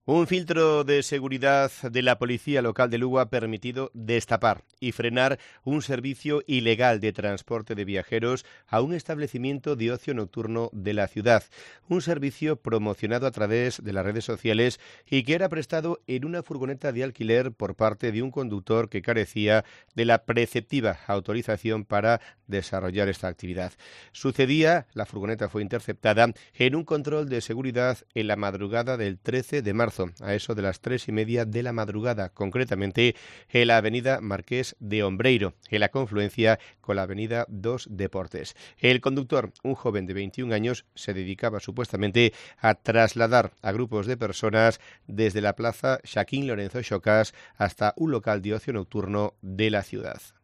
Un filtro de seguridad de la policía local de Lugo ha permitido destapar y frenar un servicio ilegal de transporte de viajeros a un establecimiento de ocio nocturno de la ciudad. Un servicio promocionado a través de las redes sociales y que era prestado en una furgoneta de alquiler por parte de un conductor que carecía de la preceptiva autorización para desarrollar esta actividad. La furgoneta fue interceptada en un control de seguridad en la madrugada del 13 de marzo, a eso de las 3:30 de la madrugada, concretamente en la avenida Marqués de Ombreiro, en la confluencia con la avenida Dos Deportes. El conductor, un joven de 21 años, se dedicaba supuestamente a trasladar a grupos de personas desde la plaza Joaquín Lorenzo Xocas hasta un local de ocio nocturno de la ciudad.